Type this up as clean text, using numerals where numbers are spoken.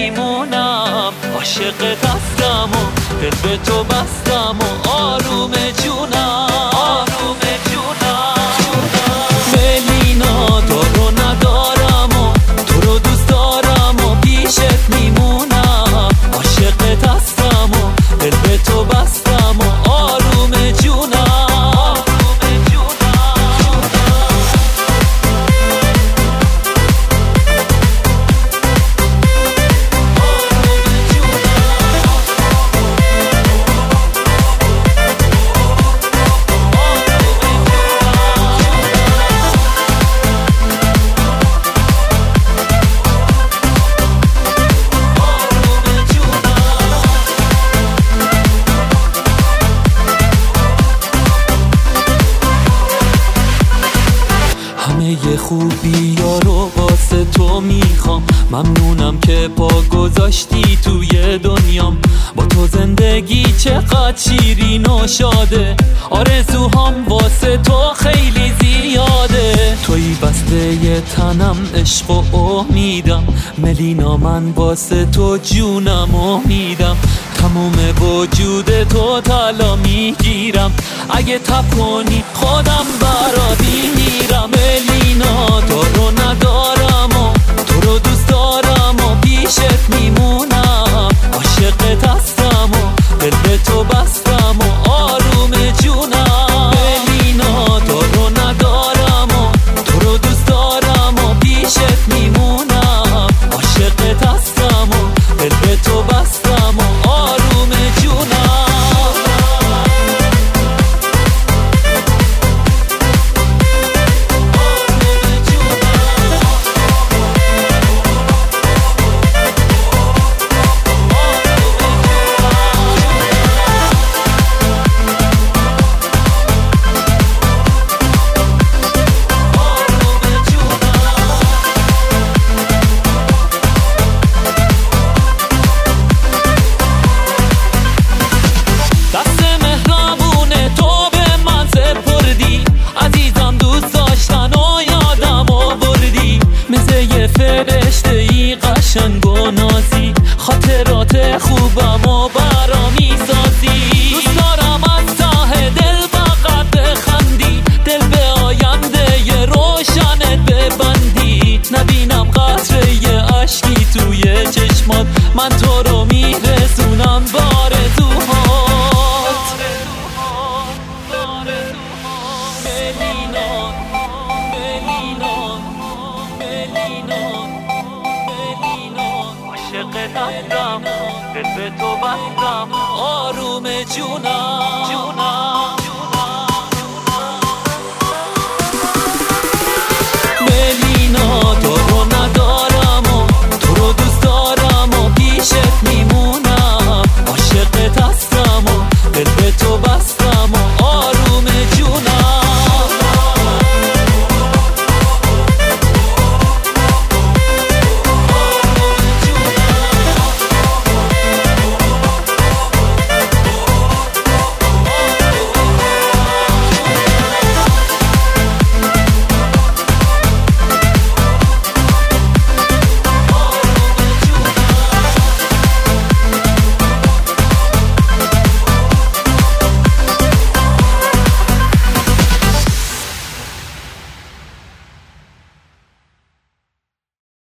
میمونم. عاشقت هستم و دل به تو بستم و آروم جونم، آروم جونم. ملینا تو رو ندارم و تو رو دوست دارم و پیشت میمونم. عاشقت هستم و دل به تو بستم و آروم جونم. همه خوبی ها رو واسه تو میخوام. ممنونم که پا گذاشتی توی دنیام. با تو زندگی چقدر شیرین و شاده. آرزوهام واسه تو خیلی زیاده. توی بسته ی تنم، عشق و امیدم. ملینا من واسه تو جونم و میدم. تموم وجود تو طلا میگیرم. اگه تب کنی خودم برات میمیرم. ملینا تو رو ندارم و تو رو دوست دارم و پیشت میمونم. عاشقت هستم و دل به تو بستم و آروم جونم. ملینا تو رو ندارم و تو رو دوست دارم و پیشت میمونم. عاشقت هستم و دل به تو بستم و آروم جونم. فرشته‌ای قشنگ و نازی، خاطرات خوبم و برا میسازی. دوست دارم از ته دل فقط بخندی، دل به آینده ی روشنت ببندی. نبینم قطره ی اشکی توی چشمات، من تو رو میرسونم بارزوهات. ملینا عاشقت هستم، دل به تو بستم، آروم جونم.